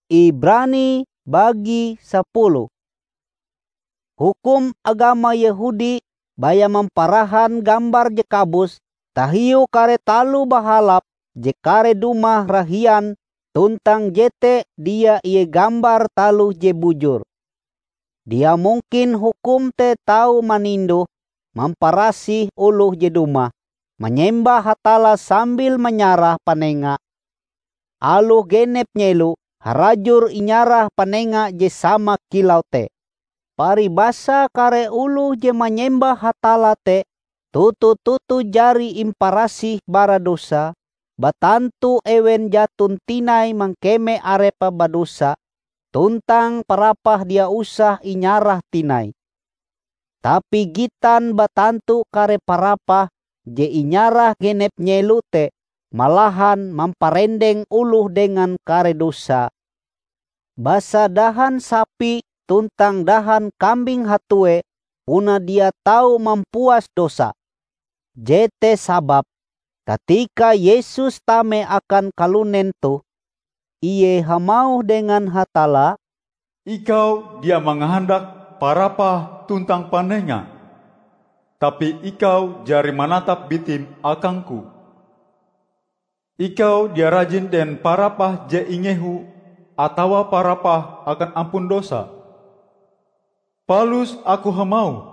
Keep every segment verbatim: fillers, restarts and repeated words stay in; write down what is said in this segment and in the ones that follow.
Ibrani bagi sepuluh. Hukum agama Yahudi baya memparahan gambar je kabus, tahiu kare talu bahalap je kare dumah rahian, tuntang jete dia ie gambar talu je bujur. Dia mungkin hukum te tahu manindo, memparasih uluh je dumah, menyembah hatala sambil menyarah panenga. Aluh genep nyelu, harajur inyarah panenga je sama kilau te. Paribasa kare uluh je menyembah hatala te, tutu-tutu jari imparasih bara dosa, batantu ewen jatun tinai mangkeme arepa badosa, tuntang parapah dia usah inyarah tinai. Tapi gitan batantu kare parapah je inyarah genep nyelu te, malahan memparendeng uluh dengan kare dosa. Basa dahan sapi tuntang dahan kambing hatue, puna dia tahu mempuas dosa. Jete sabab, ketika Yesus tame akan kalunen tu, iye hamau dengan hatala, "Ikau dia menghendak parapah tuntang panenga, tapi ikau jari manatap bitim akangku. Ikau dia rajin den parapah je ingehu, atawa parapah akan ampun dosa. Palus aku hamau,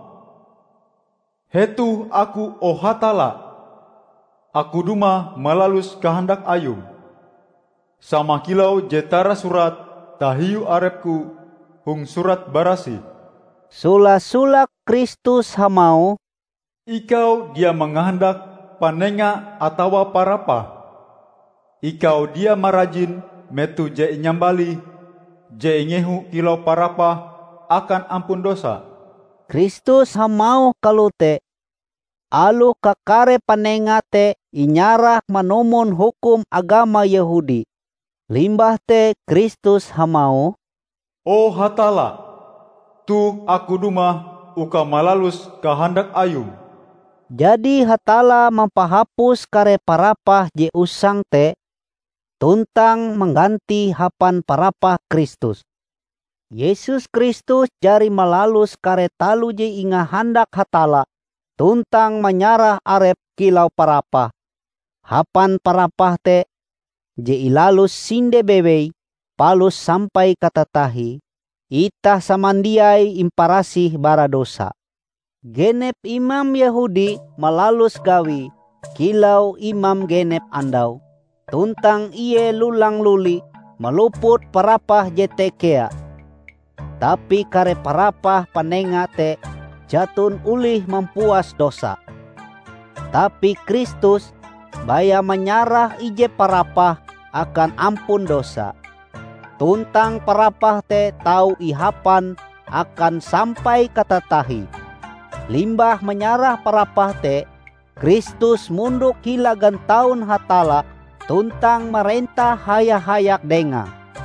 hetu aku oh hatala, aku duma melalus kehendak ayum. Sama kilau jetara surat tahiu arepku hung surat barasi." Sula-sula Kristus hamau, "Ikau dia menghendak panenga atawa parapah. Ikau dia marajin metu je inyambali, je ingehu kilau parapah akan ampun dosa." Kristus hamau kalute, alu kakare panenga te inyarah manumun hukum agama Yahudi. Limbah te Kristus hamau, "Oh hatala, tu aku duma uka malalus kehendak ayum." Jadi hatala mempahapus kare parapah je usang te, tuntang mengganti hapan parapah Kristus. Yesus Kristus jari malalus kare talu je inga handak hatala, tuntang menyarah arep kilau parapah. Hapan parapah te je ilalus sinde bewei, palus sampai katatahi, itah samandiai imparasih bara dosa. Genep imam Yahudi malalus gawi, kilau imam genep andau, tuntang iye lulang luli meluput parapah je tekea. Tapi kare parapah panenga te jatun ulih mempuas dosa. Tapi Kristus baya menyarah ije parapah akan ampun dosa. Tuntang parapah te tau ihapan akan sampai katatahi. Limbah menyarah parapah te, Kristus munduk hila gantaun hatala, tuntang merentah hayak-hayak denga.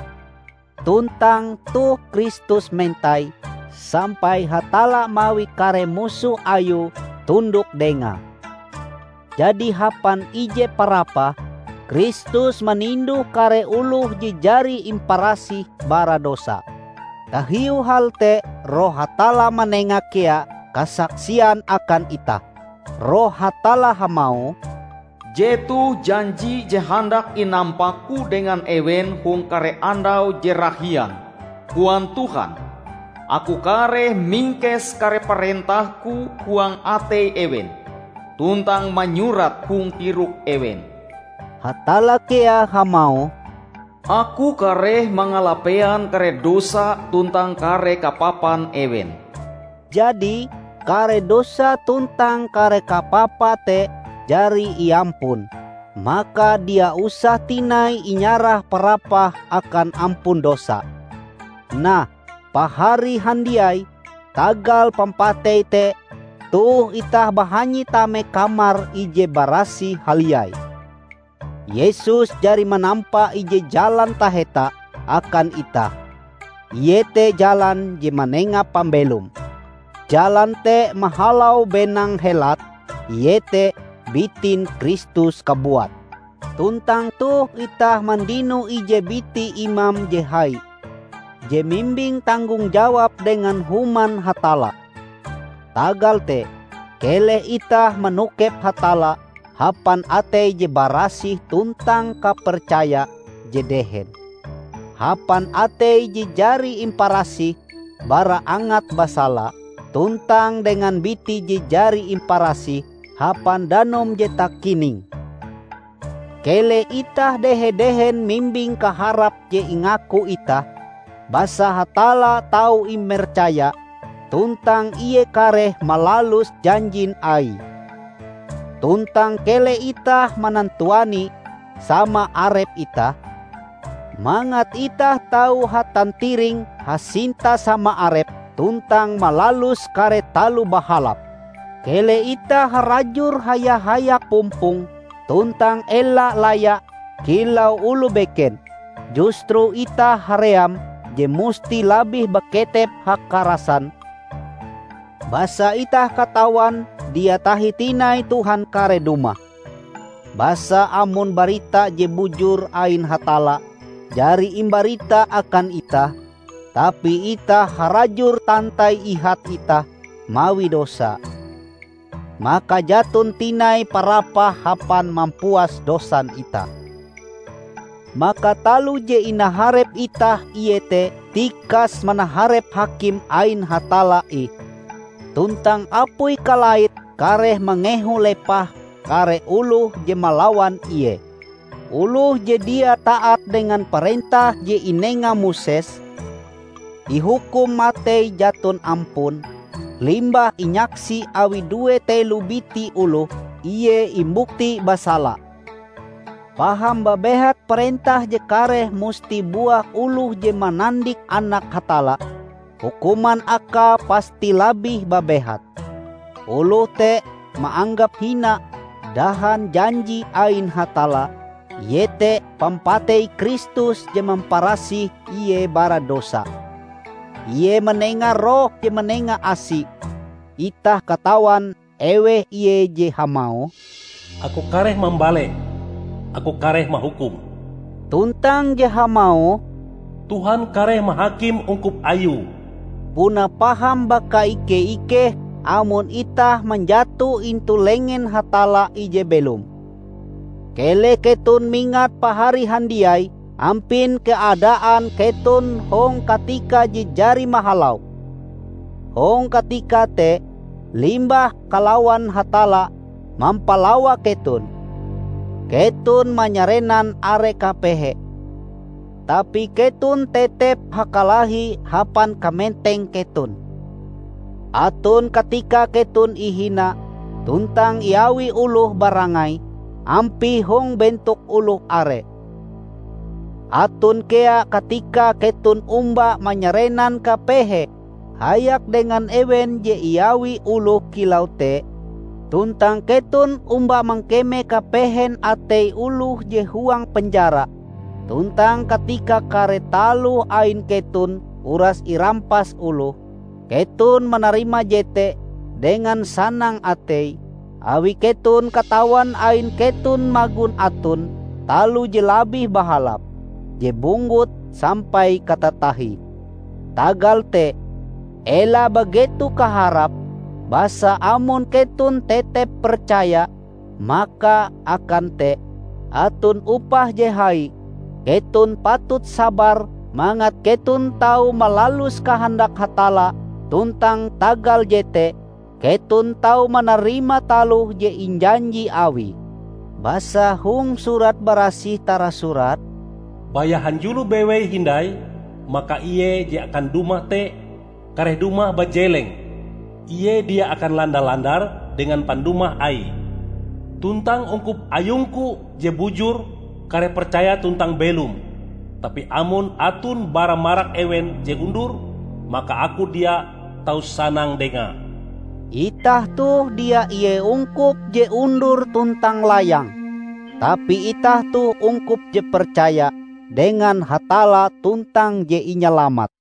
Tuntang tu Kristus mentai, sampai hatala mawi kare musuh ayu tunduk denga. Jadi hapan ije parapah, Kristus menindu kare uluh jejari imparasi bara dosa. Tahiu hal te roh hatala menenga kea kasaksian akan ita. Roh hatala hamau, "Jetu janji je handak inampaku dengan ewen hung kare andau jerahian, huan Tuhan. Aku kare mingkes kare perintahku huang ate ewen, tuntang menyurat hung tiruk ewen." Hatala kea hamau, "Aku kare mangalapean kare dosa tuntang kare kapapan ewen." Jadi kare dosa tuntang kare kapapa te jari iampun, maka dia usah tinai inyarah parapah akan ampun dosa. Nah, pahari handiai tagal pampatei te tuh itah bahanyi tame kamar ije barasi haliai. Yesus jari menampa ije jalan taheta akan itah. Iete jalan je manenga pambelum. Jalan te mahalau benang helat, iete bitin Kristus kabuat. Tuntang tuh itah mandinu ije biti imam je hai, je mimbing tanggung jawab dengan human hatala. Tagal te, keleh itah menukep hatala, hapan atei je barasih tuntang kapercaya je dehen. Hapan atei je jari imparasih, bara angat basala, tuntang dengan biti je jari imparasih, hapan danom je takining. Kele itah dehe-dehen mimbing kaharap je ingaku itah, basa hatala tau imercaya, tuntang iye kareh malalus janjin ai. Tuntang kele itah manantuani sama arep itah, mangat itah tau hatan tiring hasinta sama arep, tuntang malalus kare talu bahalap. Kele itah harajur haya-haya pumpung, tuntang ela layak kilau ulu beken. Justru itah haream je musti labih beketep hakarasan. Basa itah katawan dia tahi tinai Tuhan kare dumah. Basa amun barita je bujur ain hatala, jari imbarita akan itah, tapi itah harajur tantai ihat itah mawi dosa. Maka jatun tinai parapa hapan mampuas dosan itah. Maka talu je inaharep itah iete tikas manaharep hakim ain hatala i. Tuntang apui kalait kareh mengehu lepah kare uluh je malawan iye. Uluh je dia taat dengan perintah je inenga Moses, ihukum matei jatun ampun, limbah inyaksi awi due telu biti uluh, iye imbukti basala. Paham babehat perintah je kareh musti buah uluh je manandik anak hatala, hukuman aka pasti labih babehat. Uluh te maanggap hina dahan janji ain hatala, yete pampatei Kristus je memparasi iye bara dosa. Iye menenga roh je menenga asi, itah katawan ewe iye je hamau. Aku kareh membalik, aku kareh mahukum. Tuntang je hamau, Tuhan kareh mahakim ungkup ayu. Puna paham baka ike-ike amun itah menjatuh intu lengen hatala ije belum. Kele ketun mingat pahari handiai, ampin keadaan ketun hong katika jejari mahalau. Hong katika te limbah kalawan hatala mampalawa ketun. Ketun manyarenan are kapehe. Tapi ketun tetep hakalahi hapan kamenteng ketun. Atun ketika ketun ihina, tuntang iawi uluh barangai, ampi hong bentuk uluh are. Atun kea ketika ketun umba manyarenan kapehe, hayak dengan ewen je iawi uluh kilau te, tuntang ketun umba mangkeme kapehen atei uluh je huang penjara. Tuntang ketika kare talu ain ketun uras irampas uluh, ketun menerima jete dengan sanang atei, awi ketun katawan ain ketun magun atun, talu je labih bahalap, je bunggut sampai katatahi. Tagal te, ela begitu kaharap, basa amun ketun tetep percaya, maka akan te, atun upah je hai, ketun patut sabar, mangat ketun tahu malalus kehendak hatala, tuntang tagal jete, ketun tahu menerima taluh je injanji awi. Basa hung surat barasih tara surat, bayahan julu bewe hindai, maka iye je akan dumah te, kareh dumah bajeleng. Iye dia akan landar-landar dengan pandumah ai. Tuntang ungkup ayungku je bujur, kare percaya tuntang belum. Tapi amun atun bara marak ewen je undur, maka aku dia tau sanang denga. Itah tuh dia iye ungkup je undur tuntang layang, tapi itah tuh ungkup je percaya dengan hatala tuntang je inyalamat.